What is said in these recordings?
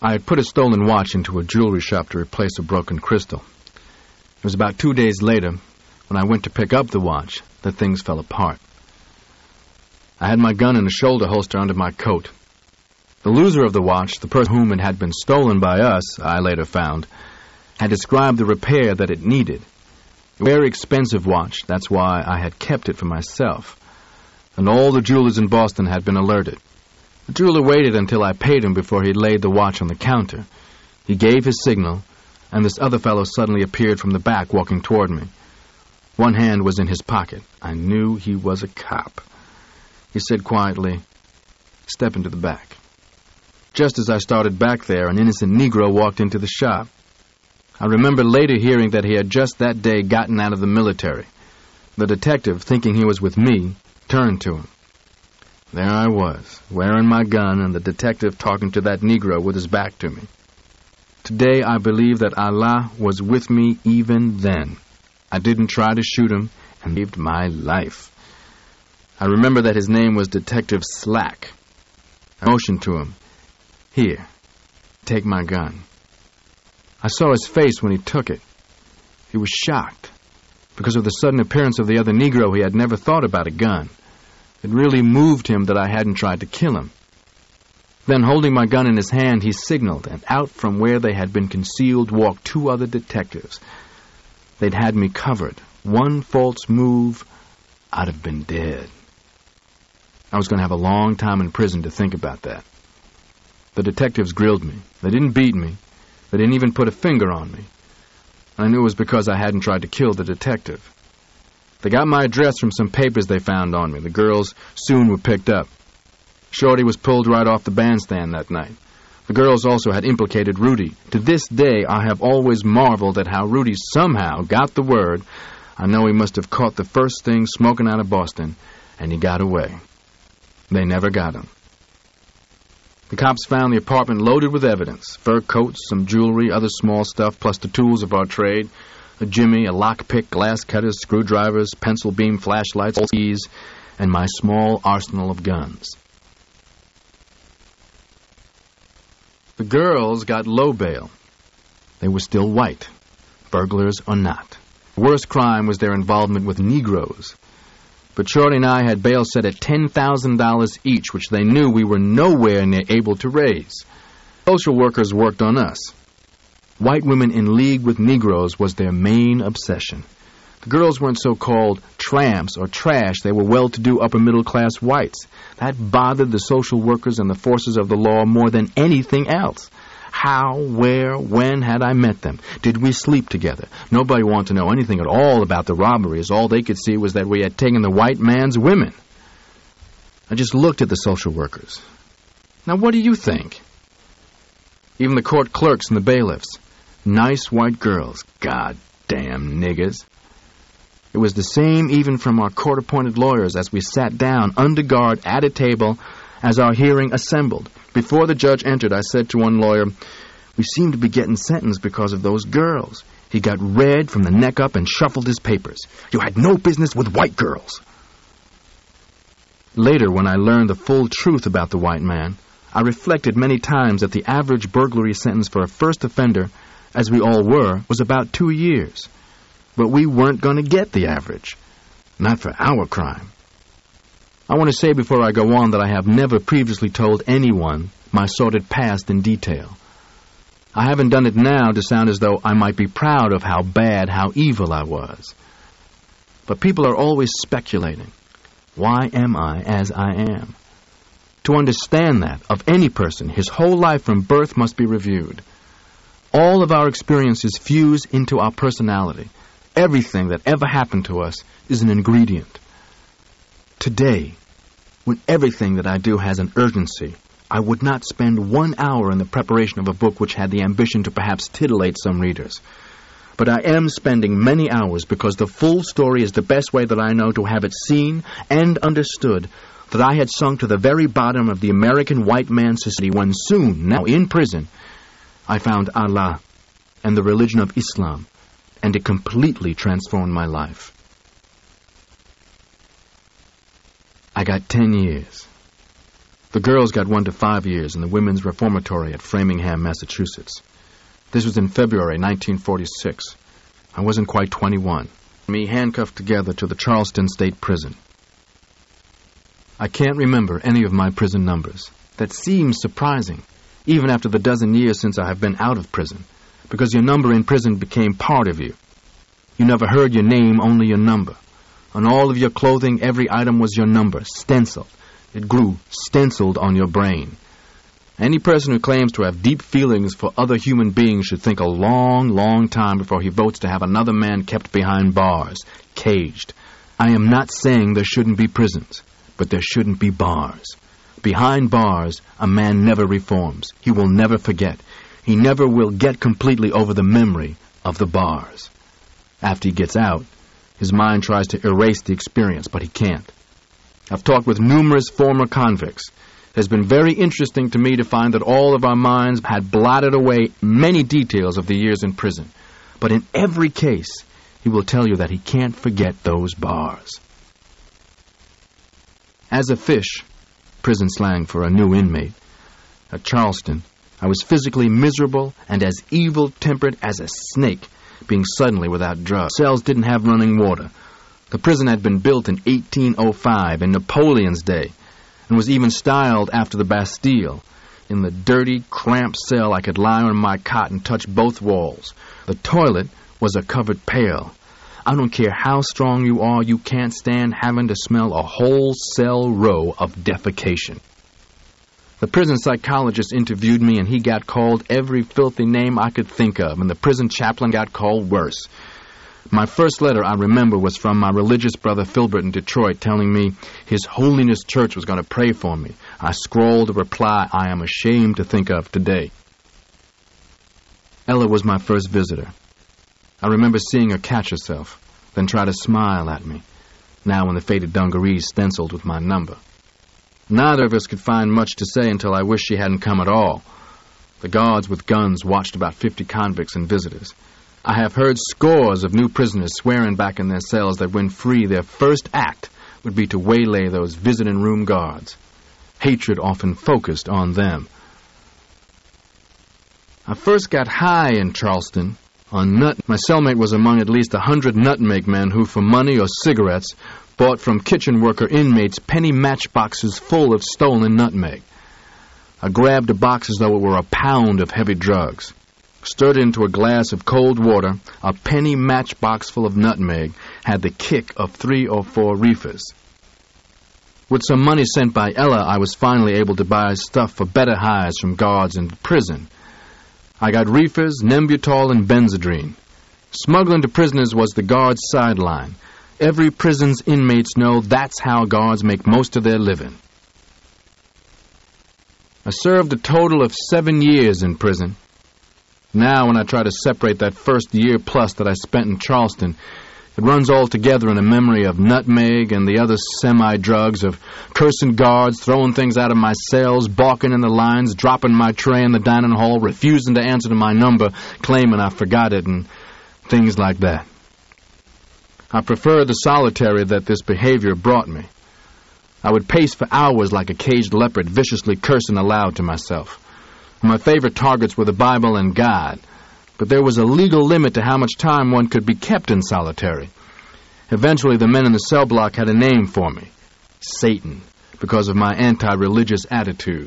I had put a stolen watch into a jewelry shop to replace a broken crystal. It was about 2 days later, when I went to pick up the watch, that things fell apart. I had my gun in a shoulder holster under my coat. The loser of the watch, the person whom it had been stolen by us, I later found, had described the repair that it needed. A very expensive watch, that's why I had kept it for myself. And all the jewelers in Boston had been alerted. The jeweler waited until I paid him before he laid the watch on the counter. He gave his signal, and this other fellow suddenly appeared from the back, walking toward me. One hand was in his pocket. I knew he was a cop. He said quietly, "Step into the back." Just as I started back there, an innocent Negro walked into the shop. I remember later hearing that he had just that day gotten out of the military. The detective, thinking he was with me, turned to him. There I was, wearing my gun, and the detective talking to that Negro with his back to me. Today I believe that Allah was with me even then. I didn't try to shoot him, and saved my life. I remember that his name was Detective Slack. I motioned to him, "Here, take my gun." I saw his face when he took it. He was shocked. Because of the sudden appearance of the other Negro, he had never thought about a gun. It really moved him that I hadn't tried to kill him. Then, holding my gun in his hand, he signaled, and out from where they had been concealed walked 2 other detectives. They'd had me covered. One false move, I'd have been dead. I was going to have a long time in prison to think about that. The detectives grilled me. They didn't beat me. They didn't even put a finger on me. I knew it was because I hadn't tried to kill the detective. They got my address from some papers they found on me. The girls soon were picked up. Shorty was pulled right off the bandstand that night. The girls also had implicated Rudy. To this day, I have always marveled at how Rudy somehow got the word. I know he must have caught the first thing smoking out of Boston, and he got away. They never got him. The cops found the apartment loaded with evidence: fur coats, some jewelry, other small stuff, plus the tools of our trade: a jimmy, a lockpick, glass cutters, screwdrivers, pencil beam flashlights, keys, and my small arsenal of guns. The girls got low bail. They were still white, burglars or not. The worst crime was their involvement with Negroes. But Shorty and I had bail set at $10,000 each, which they knew we were nowhere near able to raise. Social workers worked on us. White women in league with Negroes was their main obsession. The girls weren't so-called tramps or trash. They were well-to-do upper-middle-class whites. That bothered the social workers and the forces of the law more than anything else. How, where, when had I met them? Did we sleep together? Nobody wanted to know anything at all about the robberies. All they could see was that we had taken the white man's women. I just looked at the social workers. Now, what do you think? Even the court clerks and the bailiffs. Nice white girls. Goddamn niggers. It was the same even from our court-appointed lawyers as we sat down under guard at a table as our hearing assembled. Before the judge entered, I said to one lawyer, "We seem to be getting sentenced because of those girls." He got red from the neck up and shuffled his papers. "You had no business with white girls." Later, when I learned the full truth about the white man, I reflected many times that the average burglary sentence for a first offender, as we all were, was about 2 years. But we weren't going to get the average. Not for our crime. I want to say before I go on that I have never previously told anyone my sordid past in detail. I haven't done it now to sound as though I might be proud of how bad, how evil I was. But people are always speculating. Why am I as I am? To understand that, of any person, his whole life from birth must be reviewed. All of our experiences fuse into our personality. Everything that ever happened to us is an ingredient. Today, when everything that I do has an urgency, I would not spend 1 hour in the preparation of a book which had the ambition to perhaps titillate some readers. But I am spending many hours because the full story is the best way that I know to have it seen and understood, that I had sunk to the very bottom of the American white man's society when soon, now in prison, I found Allah and the religion of Islam, and it completely transformed my life. I got 10 years. The girls got 1 to 5 years in the Women's Reformatory at Framingham, Massachusetts. This was in February 1946. I wasn't quite 21. Me handcuffed together to the Charleston State Prison. I can't remember any of my prison numbers. That seems surprising, even after the dozen years since I have been out of prison, because your number in prison became part of you. You never heard your name, only your number. On all of your clothing, every item was your number, stenciled. It grew stenciled on your brain. Any person who claims to have deep feelings for other human beings should think a long, long time before he votes to have another man kept behind bars, caged. I am not saying there shouldn't be prisons, but there shouldn't be bars. Behind bars, a man never reforms. He will never forget. He never will get completely over the memory of the bars. After he gets out, his mind tries to erase the experience, but he can't. I've talked with numerous former convicts. It has been very interesting to me to find that all of our minds had blotted away many details of the years in prison. But in every case, he will tell you that he can't forget those bars. As a fish, prison slang for a new inmate, at Charleston, I was physically miserable and as evil-tempered as a snake, being suddenly without drugs. Cells didn't have running water. The prison had been built in 1805, in Napoleon's day, and was even styled after the Bastille. In the dirty, cramped cell, I could lie on my cot and touch both walls. The toilet was a covered pail. I don't care how strong you are, you can't stand having to smell a whole cell row of defecation. The prison psychologist interviewed me, and he got called every filthy name I could think of, and the prison chaplain got called worse. My first letter, I remember, was from my religious brother Filbert in Detroit, telling me His Holiness Church was going to pray for me. I scrawled a reply I am ashamed to think of today. Ella was my first visitor. I remember seeing her catch herself, then try to smile at me, now in the faded dungarees stenciled with my number. Neither of us could find much to say until I wished she hadn't come at all. The guards with guns watched about 50 convicts and visitors. I have heard scores of new prisoners swearing back in their cells that when free, their first act would be to waylay those visiting room guards. Hatred often focused on them. I first got high in Charleston on nut. My cellmate was among at least 100 nutmeg men who, for money or cigarettes, bought from kitchen worker inmates penny matchboxes full of stolen nutmeg. I grabbed a box as though it were a pound of heavy drugs. Stirred into a glass of cold water, a penny matchbox full of nutmeg had the kick of 3 or 4 reefers. With some money sent by Ella, I was finally able to buy stuff for better highs from guards in prison. I got reefers, Nembutol, and Benzedrine. Smuggling to prisoners was the guards' sideline. Every prison's inmates know that's how guards make most of their living. I served a total of 7 years in prison. Now, when I try to separate that first year plus that I spent in Charleston, it runs all together in a memory of nutmeg and the other semi-drugs, of cursing guards, throwing things out of my cells, balking in the lines, dropping my tray in the dining hall, refusing to answer to my number, claiming I forgot it, and things like that. I prefer the solitary that this behavior brought me. I would pace for hours like a caged leopard, viciously cursing aloud to myself. My favorite targets were the Bible and God, but there was a legal limit to how much time one could be kept in solitary. Eventually, the men in the cell block had a name for me, Satan, because of my anti-religious attitude.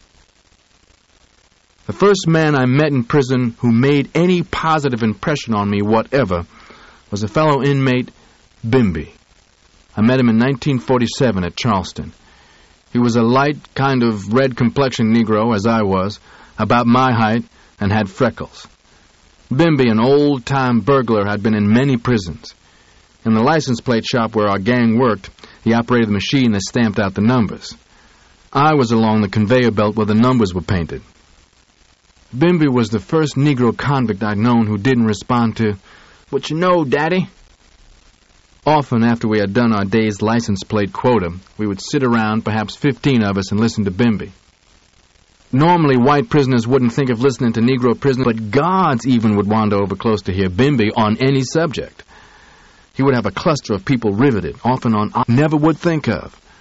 The first man I met in prison who made any positive impression on me whatever was a fellow inmate, Bimby. I met him in 1947 at Charleston. He was a light, kind of red-complexioned Negro, as I was, about my height, and had freckles. Bimby, an old-time burglar, had been in many prisons. In the license plate shop where our gang worked, he operated the machine that stamped out the numbers. I was along the conveyor belt where the numbers were painted. Bimby was the first Negro convict I'd known who didn't respond to, "What you know, Daddy?" Often after we had done our day's license plate quota, we would sit around, perhaps 15 of us, and listen to Bimby. Normally, white prisoners wouldn't think of listening to Negro prisoners, but guards even would wander over close to hear Bimby on any subject. He would have a cluster of people riveted, often on I never would think of.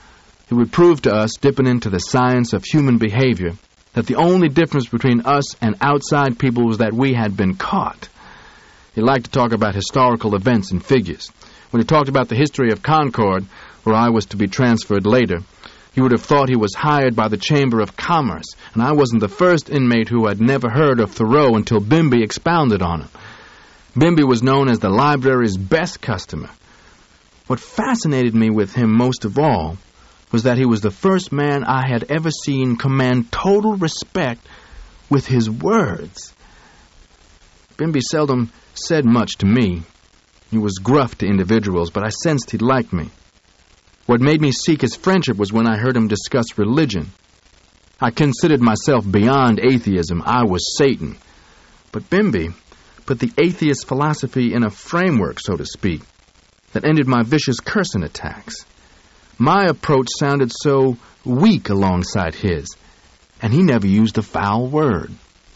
He would prove to us, dipping into the science of human behavior, that the only difference between us and outside people was that we had been caught. He liked to talk about historical events and figures. When he talked about the history of Concord, where I was to be transferred later, you would have thought he was hired by the Chamber of Commerce, and I wasn't the first inmate who had never heard of Thoreau until Bimby expounded on him. Bimby was known as the library's best customer. What fascinated me with him most of all was that he was the first man I had ever seen command total respect with his words. Bimby seldom said much to me. He was gruff to individuals, but I sensed he liked me. What made me seek his friendship was when I heard him discuss religion. I considered myself beyond atheism. I was Satan. But Bimby put the atheist philosophy in a framework, so to speak, that ended my vicious cursing attacks. My approach sounded so weak alongside his, and he never used a foul word.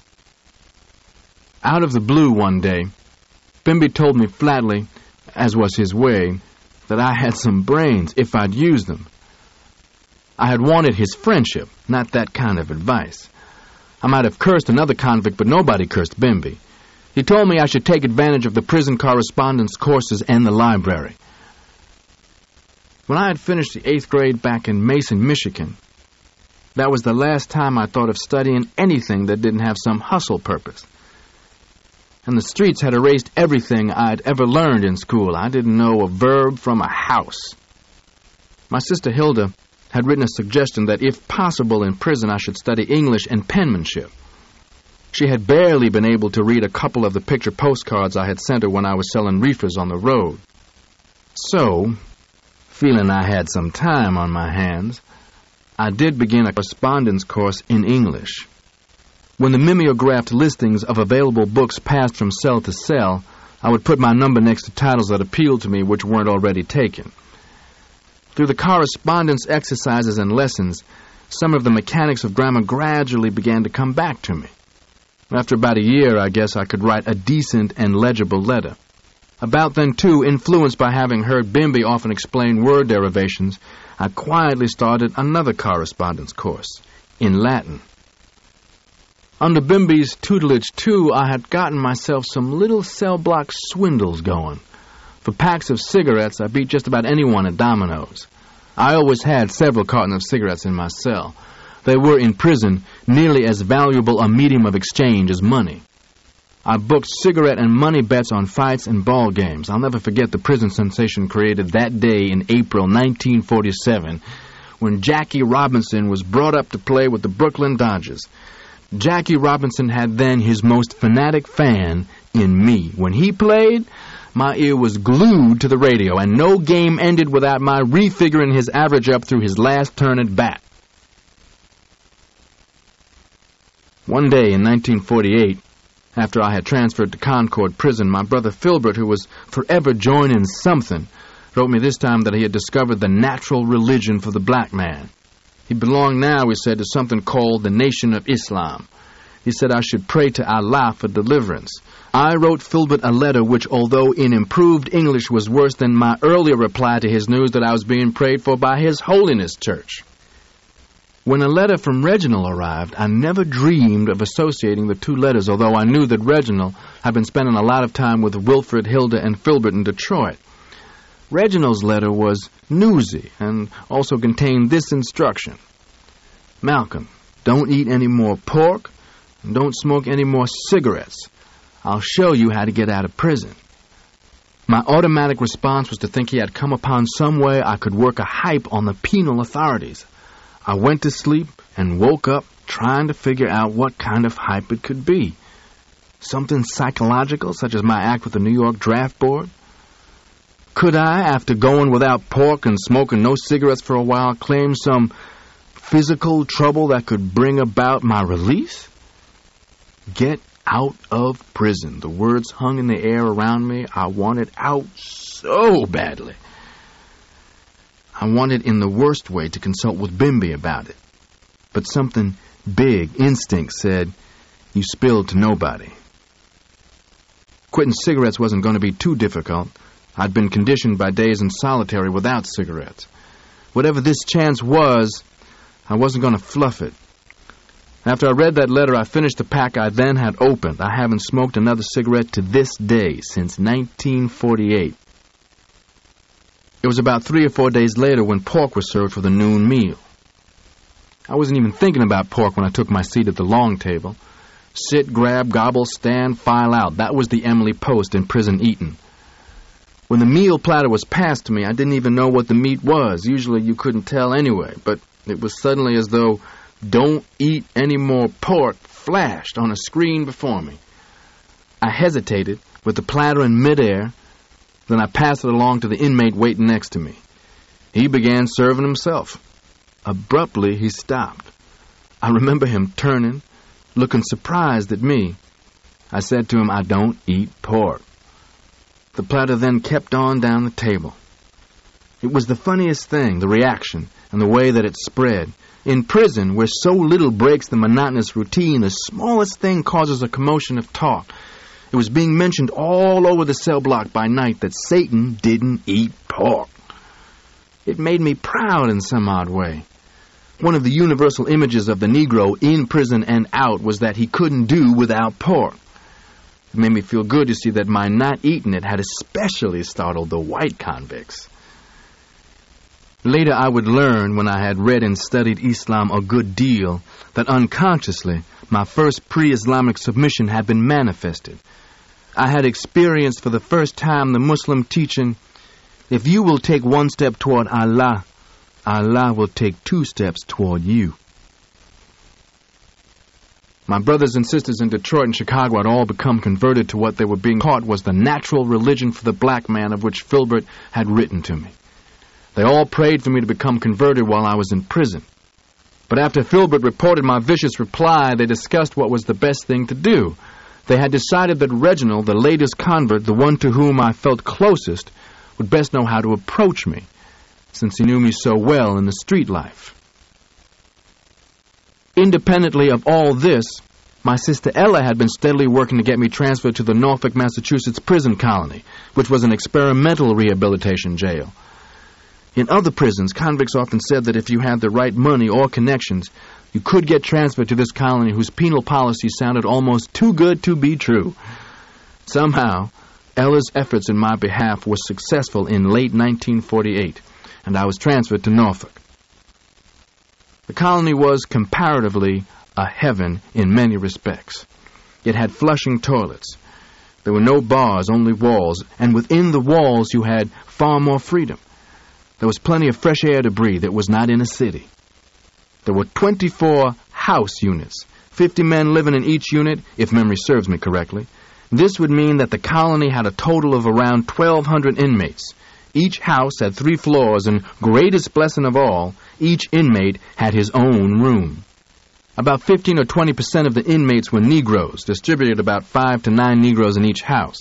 Out of the blue one day, Bimby told me flatly, as was his way, that I had some brains if I'd use them. I had wanted his friendship, not that kind of advice. I might have cursed another convict, but nobody cursed Bimby. He told me I should take advantage of the prison correspondence courses and the library. When I had finished the 8th grade back in Mason, Michigan, that was the last time I thought of studying anything that didn't have some hustle purpose. And the streets had erased everything I'd ever learned in school. I didn't know a verb from a house. My sister Hilda had written a suggestion that if possible in prison I should study English and penmanship. She had barely been able to read a couple of the picture postcards I had sent her when I was selling reefers on the road. So, feeling I had some time on my hands, I did begin a correspondence course in English. When the mimeographed listings of available books passed from cell to cell, I would put my number next to titles that appealed to me which weren't already taken. Through the correspondence exercises and lessons, some of the mechanics of grammar gradually began to come back to me. After about a year, I guess I could write a decent and legible letter. About then, too, influenced by having heard Bimby often explain word derivations, I quietly started another correspondence course, in Latin. Under Bimby's tutelage, too, I had gotten myself some little cell block swindles going. For packs of cigarettes, I beat just about anyone at dominoes. I always had several cartons of cigarettes in my cell. They were, in prison, nearly as valuable a medium of exchange as money. I booked cigarette and money bets on fights and ball games. I'll never forget the prison sensation created that day in April 1947, when Jackie Robinson was brought up to play with the Brooklyn Dodgers. Jackie Robinson had then his most fanatic fan in me. When he played, my ear was glued to the radio, and no game ended without my refiguring his average up through his last turn at bat. One day in 1948, after I had transferred to Concord Prison, my brother Filbert, who was forever joining something, wrote me this time that he had discovered the natural religion for the black man. He belonged now, he said, to something called the Nation of Islam. He said I should pray to Allah for deliverance. I wrote Filbert a letter which, although in improved English, was worse than my earlier reply to his news that I was being prayed for by His Holiness Church. When a letter from Reginald arrived, I never dreamed of associating the two letters, although I knew that Reginald had been spending a lot of time with Wilfred, Hilda, and Filbert in Detroit. Reginald's letter was newsy and also contained this instruction: Malcolm, don't eat any more pork and don't smoke any more cigarettes. I'll show you how to get out of prison. My automatic response was to think he had come upon some way I could work a hype on the penal authorities. I went to sleep and woke up trying to figure out what kind of hype it could be. Something psychological, such as my act with the New York Draft Board? Could I, after going without pork and smoking no cigarettes for a while, claim some physical trouble that could bring about my release? Get out of prison. The words hung in the air around me. I wanted out so badly. I wanted in the worst way to consult with Bimby about it. But something big, instinct, said, you spilled to nobody. Quitting cigarettes wasn't going to be too difficult. I'd been conditioned by days in solitary without cigarettes. whatever this chance was, I wasn't going to fluff it. After I read that letter, I finished the pack I then had opened. I haven't smoked another cigarette to this day since 1948. It was about 3 or 4 days later when pork was served for the noon meal. I wasn't even thinking about pork when I took my seat at the long table. Sit, grab, gobble, stand, file out. That was the Emily Post in prison eating. When the meal platter was passed to me, I didn't even know what the meat was. Usually you couldn't tell anyway, but it was suddenly as though "Don't eat any more pork" flashed on a screen before me. I hesitated with the platter in midair, then I passed it along to the inmate waiting next to me. He began serving himself. Abruptly, he stopped. I remember him turning, looking surprised at me. I said to him, "I don't eat pork." The platter then kept on down the table. It was the funniest thing, the reaction, and the way that it spread. In prison, where so little breaks the monotonous routine, the smallest thing causes a commotion of talk. It was being mentioned all over the cell block by night that Satan didn't eat pork. It made me proud in some odd way. One of the universal images of the Negro in prison and out was that he couldn't do without pork. It made me feel good to see that my not eating it had especially startled the white convicts. Later I would learn, when I had read and studied Islam a good deal, that unconsciously my first pre-Islamic submission had been manifested. I had experienced for the first time the Muslim teaching, "If you will take one step toward Allah, Allah will take 2 steps toward you." My brothers and sisters in Detroit and Chicago had all become converted to what they were being taught was the natural religion for the black man of which Filbert had written to me. They all prayed for me to become converted while I was in prison. But after Filbert reported my vicious reply, they discussed what was the best thing to do. They had decided that Reginald, the latest convert, the one to whom I felt closest, would best know how to approach me, since he knew me so well in the street life. Independently of all this, my sister Ella had been steadily working to get me transferred to the Norfolk, Massachusetts prison colony, which was an experimental rehabilitation jail. In other prisons, convicts often said that if you had the right money or connections, you could get transferred to this colony whose penal policy sounded almost too good to be true. Somehow, Ella's efforts in my behalf were successful in late 1948, and I was transferred to Norfolk. The colony was, comparatively, a heaven in many respects. It had flushing toilets. There were no bars, only walls, and within the walls you had far more freedom. There was plenty of fresh air to breathe. It was not in a city. There were 24 house units, 50 men living in each unit, if memory serves me correctly. This would mean that the colony had a total of around 1,200 inmates. Each house had 3 floors, and greatest blessing of all, each inmate had his own room. About 15 or 20% of the inmates were Negroes, distributed about 5 to 9 Negroes in each house.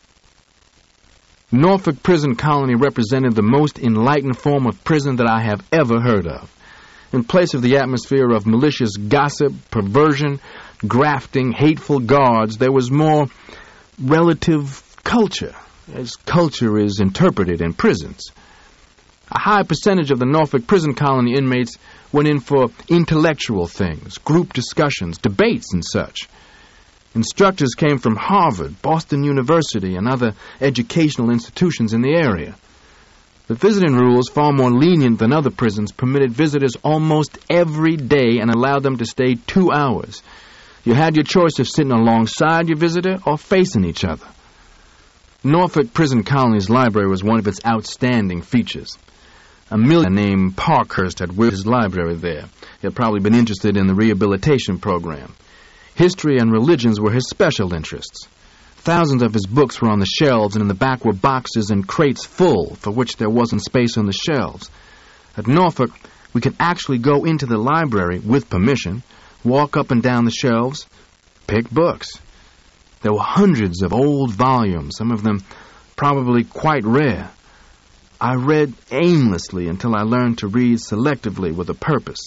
Norfolk Prison Colony represented the most enlightened form of prison that I have ever heard of. In place of the atmosphere of malicious gossip, perversion, grafting, hateful guards, there was more relative culture, as culture is interpreted in prisons. A high percentage of the Norfolk Prison Colony inmates went in for intellectual things, group discussions, debates, and such. Instructors came from Harvard, Boston University, and other educational institutions in the area. The visiting rules, far more lenient than other prisons, permitted visitors almost every day and allowed them to stay 2 hours. You had your choice of sitting alongside your visitor or facing each other. Norfolk Prison Colony's library was one of its outstanding features. A millionaire named Parkhurst had willed his library there. He had probably been interested in the rehabilitation program. History and religions were his special interests. Thousands of his books were on the shelves, and in the back were boxes and crates full, for which there wasn't space on the shelves. At Norfolk, we could actually go into the library, with permission, walk up and down the shelves, pick books. There were hundreds of old volumes, some of them probably quite rare. I read aimlessly until I learned to read selectively with a purpose.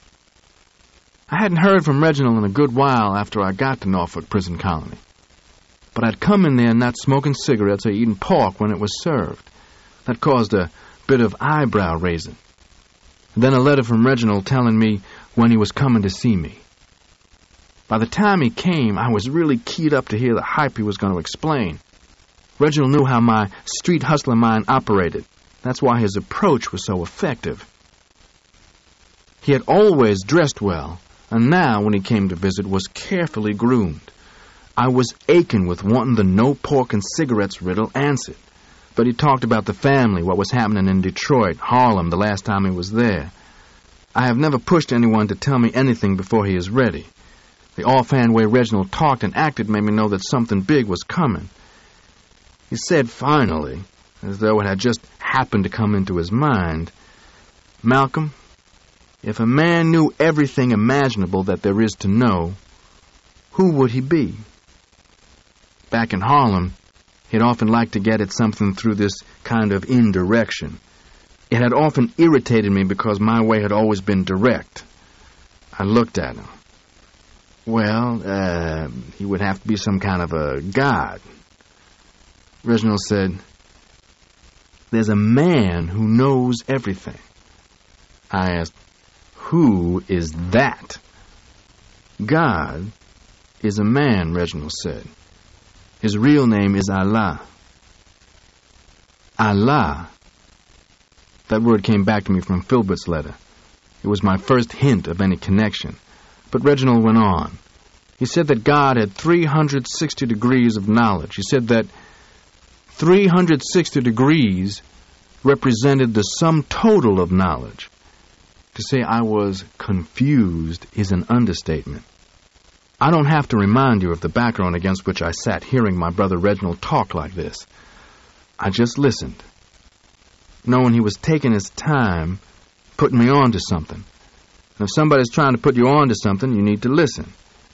I hadn't heard from Reginald in a good while after I got to Norfolk Prison Colony. But I'd come in there not smoking cigarettes or eating pork when it was served. That caused a bit of eyebrow raising. Then a letter from Reginald telling me when he was coming to see me. By the time he came, I was really keyed up to hear the hype he was going to explain. Reginald knew how my street hustler mind operated. That's why his approach was so effective. He had always dressed well, and now, when he came to visit, was carefully groomed. I was aching with wanting the no pork and cigarettes riddle answered. But he talked about the family, what was happening in Detroit, Harlem, the last time he was there. I have never pushed anyone to tell me anything before he is ready. The offhand way Reginald talked and acted made me know that something big was coming. He said finally, as though it had just happened to come into his mind, "Malcolm, if a man knew everything imaginable that there is to know, who would he be?" Back in Harlem, he'd often liked to get at something through this kind of indirection. It had often irritated me because my way had always been direct. I looked at him. Well, he would have to be some kind of a god. Reginald said, "There's a man who knows everything." I asked, "Who is that?" "God is a man," Reginald said. "His real name is Allah." Allah. That word came back to me from Filbert's letter. It was my first hint of any connection. But Reginald went on. He said that God had 360 degrees of knowledge. He said that 360 degrees represented the sum total of knowledge. To say I was confused is an understatement. I don't have to remind you of the background against which I sat hearing my brother Reginald talk like this. I just listened, knowing he was taking his time putting me on to something. And if somebody's trying to put you on to something, you need to listen.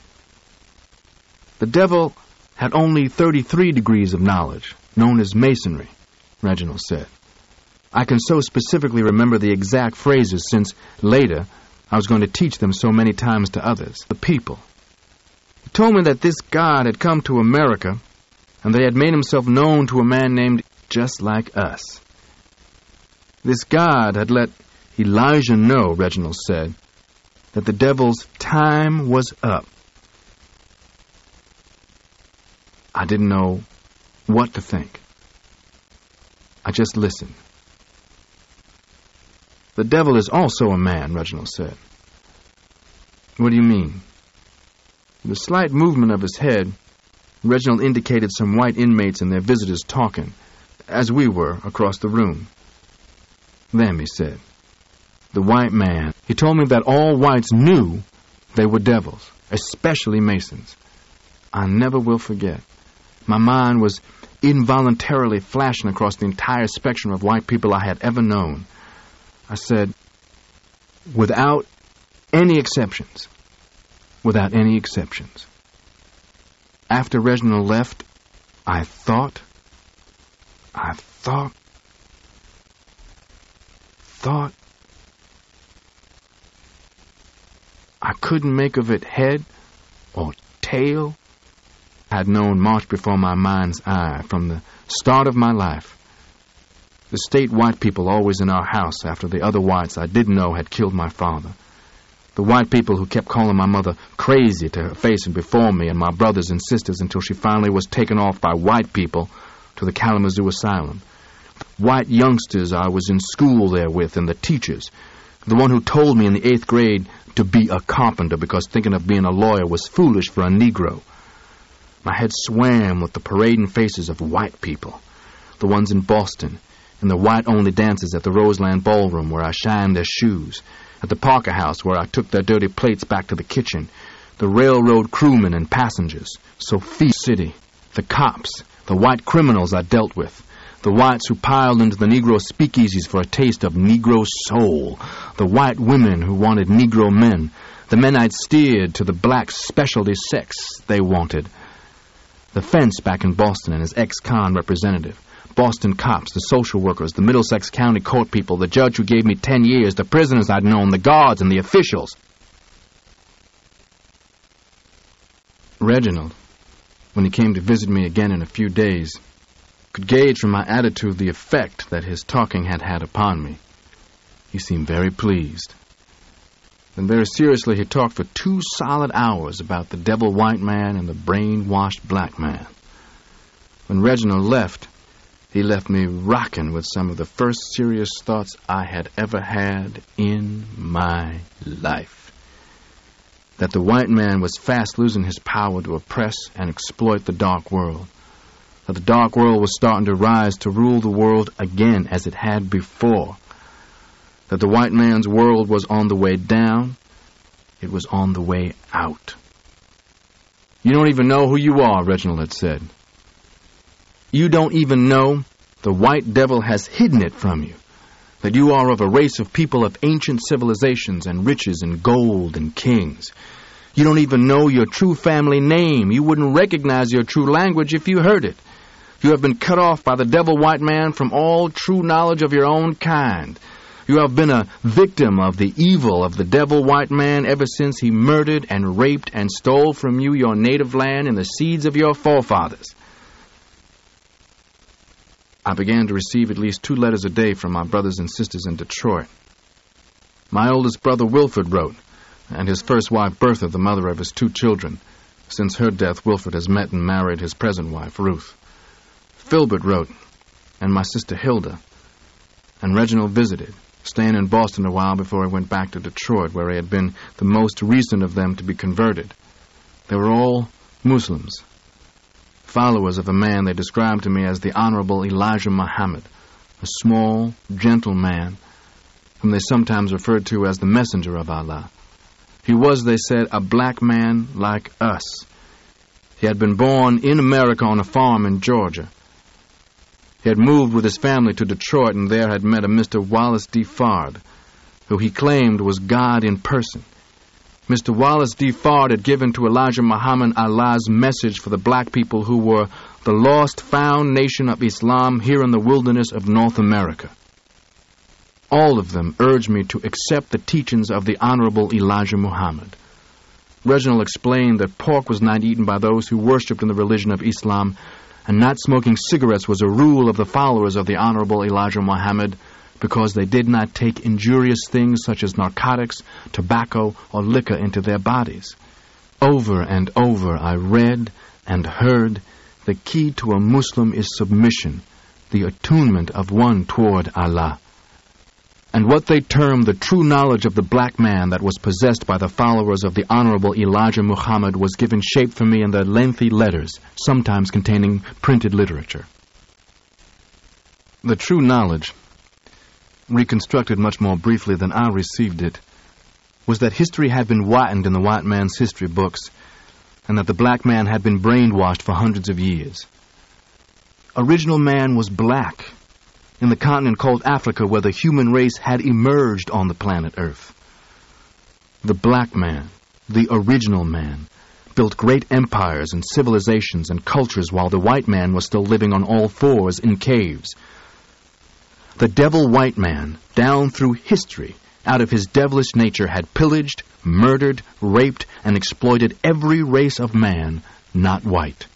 The devil had only 33 degrees of knowledge, known as masonry, Reginald said. I can so specifically remember the exact phrases since later I was going to teach them so many times to others, the people. He told me that this God had come to America and that he had made himself known to a man named just like us. This God had let Elijah know, Reginald said, that the devil's time was up. I didn't know what to think. I just listened. The devil is also a man, Reginald said. What do you mean? With a slight movement of his head, Reginald indicated some white inmates and their visitors talking, as we were across the room. Them, he said. The white man. He told me that all whites knew they were devils, especially Masons. I never will forget. My mind was involuntarily flashing across the entire spectrum of white people I had ever known. I said, without any exceptions. Without any exceptions. After Reginald left, I thought, I couldn't make of it head or tail. I had known marched before my mind's eye from the start of my life. The state white people always in our house after the other whites I didn't know had killed my father. The white people who kept calling my mother crazy to her face and before me and my brothers and sisters until she finally was taken off by white people to the Kalamazoo Asylum. White youngsters I was in school there with and the teachers. The one who told me in the 8th grade to be a carpenter because thinking of being a lawyer was foolish for a Negro. My head swam with the parading faces of white people. The ones in Boston, and the white-only dancers at the Roseland Ballroom where I shined their shoes, at the Parker House where I took their dirty plates back to the kitchen, the railroad crewmen and passengers, Sophia City, the cops, the white criminals I dealt with, the whites who piled into the Negro speakeasies for a taste of Negro soul, the white women who wanted Negro men, the men I'd steered to the black specialty sex they wanted, the fence back in Boston and his ex-con representative, Boston cops, the social workers, the Middlesex County court people, the judge who gave me 10 years, the prisoners I'd known, the guards and the officials. Reginald, when he came to visit me again in a few days, could gauge from my attitude the effect that his talking had had upon me. He seemed very pleased. Then very seriously he talked for 2 solid hours about the devil white man and the brainwashed black man. When Reginald left, he left me rocking with some of the first serious thoughts I had ever had in my life. That the white man was fast losing his power to oppress and exploit the dark world. That the dark world was starting to rise to rule the world again as it had before. That the white man's world was on the way down. It was on the way out. You don't even know who you are, Reginald had said. You don't even know the white devil has hidden it from you. That you are of a race of people of ancient civilizations and riches and gold and kings. You don't even know your true family name. You wouldn't recognize your true language if you heard it. You have been cut off by the devil white man from all true knowledge of your own kind. You have been a victim of the evil of the devil white man ever since he murdered and raped and stole from you your native land and the seeds of your forefathers. I began to receive at least 2 letters a day from my brothers and sisters in Detroit. My oldest brother Wilford wrote, and his first wife Bertha, the mother of his 2 children. Since her death, Wilford has met and married his present wife, Ruth. Filbert wrote, and my sister Hilda. And Reginald visited, staying in Boston a while before he went back to Detroit, where he had been the most recent of them to be converted. They were all Muslims, followers of a man they described to me as the Honorable Elijah Muhammad, a small, gentle man, whom they sometimes referred to as the Messenger of Allah. He was, they said, a black man like us. He had been born in America on a farm in Georgia. He had moved with his family to Detroit and there had met a Mr. Wallace D. Fard, who he claimed was God in person. Mr. Wallace D. Fard had given to Elijah Muhammad Allah's message for the black people who were the lost found nation of Islam here in the wilderness of North America. All of them urged me to accept the teachings of the Honorable Elijah Muhammad. Reginald explained that pork was not eaten by those who worshipped in the religion of Islam, and not smoking cigarettes was a rule of the followers of the Honorable Elijah Muhammad, because they did not take injurious things such as narcotics, tobacco, or liquor into their bodies. Over and over I read and heard the key to a Muslim is submission, the attunement of one toward Allah. And what they termed the true knowledge of the black man that was possessed by the followers of the Honorable Elijah Muhammad was given shape for me in the lengthy letters, sometimes containing printed literature. The true knowledge, reconstructed much more briefly than I received it, was that history had been whitened in the white man's history books, and that the black man had been brainwashed for hundreds of years. Original man was black, in the continent called Africa, where the human race had emerged on the planet Earth. The black man, the original man, built great empires and civilizations and cultures while the white man was still living on all fours in caves. The devil white man, down through history, out of his devilish nature, had pillaged, murdered, raped, and exploited every race of man not white.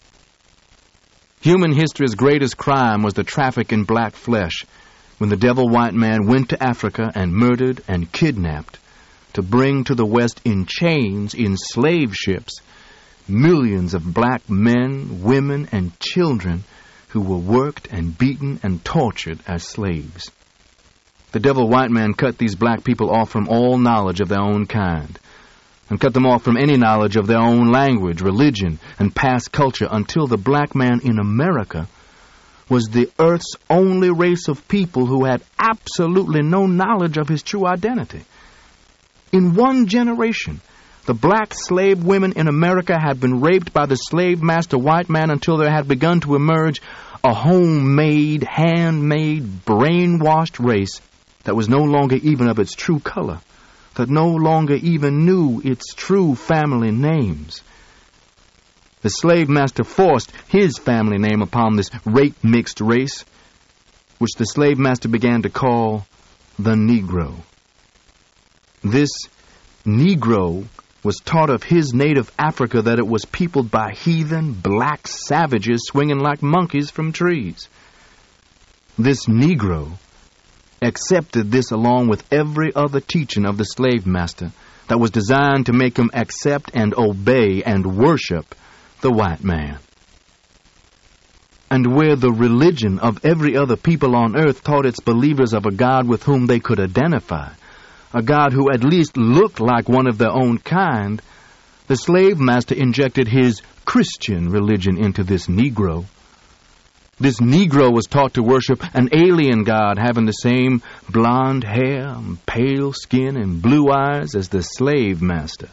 Human history's greatest crime was the traffic in black flesh, when the devil white man went to Africa and murdered and kidnapped to bring to the West in chains, in slave ships, millions of black men, women, and children who were worked and beaten and tortured as slaves. The devil white man cut these black people off from all knowledge of their own kind, and cut them off from any knowledge of their own language, religion, and past culture, until the black man in America was the earth's only race of people who had absolutely no knowledge of his true identity. In one generation, the black slave women in America had been raped by the slave master white man until there had begun to emerge a homemade, handmade, brainwashed race that was no longer even of its true color, that no longer even knew its true family names. The slave master forced his family name upon this rape-mixed race, which the slave master began to call the Negro. This Negro was taught of his native Africa that it was peopled by heathen, black savages swinging like monkeys from trees. This Negro accepted this along with every other teaching of the slave master that was designed to make him accept and obey and worship the white man. And where the religion of every other people on earth taught its believers of a God with whom they could identify, a God who at least looked like one of their own kind, the slave master injected his Christian religion into this Negro. This Negro was taught to worship an alien God having the same blonde hair, and pale skin, and blue eyes as the slave master.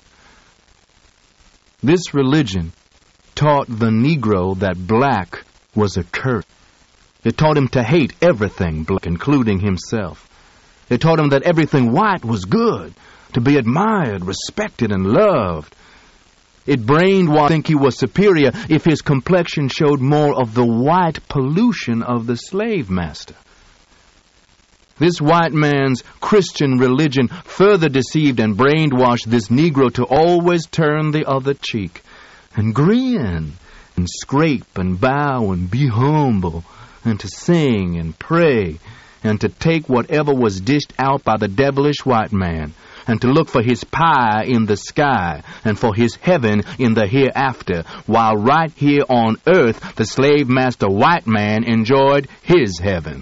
This religion taught the Negro that black was a curse. It taught him to hate everything black, including himself. It taught him that everything white was good, to be admired, respected, and loved. It brainwashed him to think he was superior if his complexion showed more of the white pollution of the slave master. This white man's Christian religion further deceived and brainwashed this Negro to always turn the other cheek and grin and scrape and bow and be humble and to sing and pray and to take whatever was dished out by the devilish white man, and to look for his pie in the sky, and for his heaven in the hereafter, while right here on earth the slave master white man enjoyed his heaven.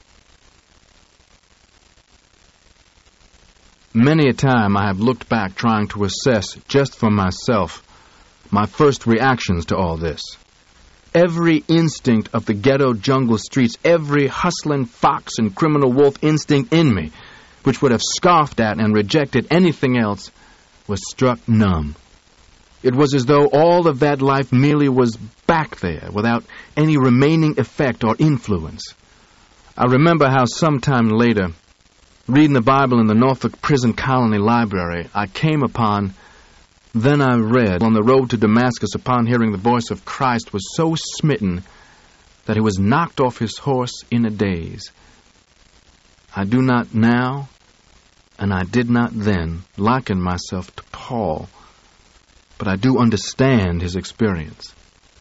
Many a time I have looked back trying to assess, just for myself, my first reactions to all this. Every instinct of the ghetto jungle streets, every hustling fox and criminal wolf instinct in me, which would have scoffed at and rejected anything else, was struck numb. It was as though all of that life merely was back there, without any remaining effect or influence. I remember how sometime later, reading the Bible in the Norfolk Prison Colony Library, I came upon, then I read, on the road to Damascus, upon hearing the voice of Christ, was so smitten that he was knocked off his horse in a daze. I do not now, and I did not then, liken myself to Paul, but I do understand his experience.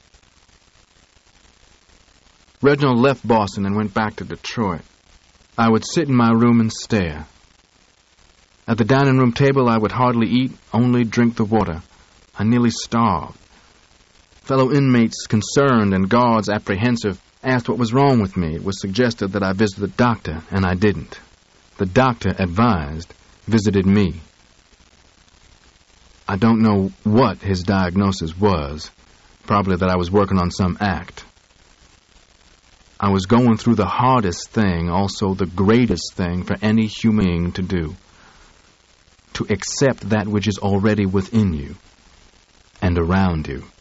Reginald left Boston and went back to Detroit. I would sit in my room and stare. At the dining room table I would hardly eat, only drink the water. I nearly starved. Fellow inmates, concerned, and guards, apprehensive, asked what was wrong with me. It was suggested that I visit the doctor, and I didn't. The doctor advised, visited me. I don't know what his diagnosis was. Probably that I was working on some act. I was going through the hardest thing, also the greatest thing for any human being to do. To accept that which is already within you and around you.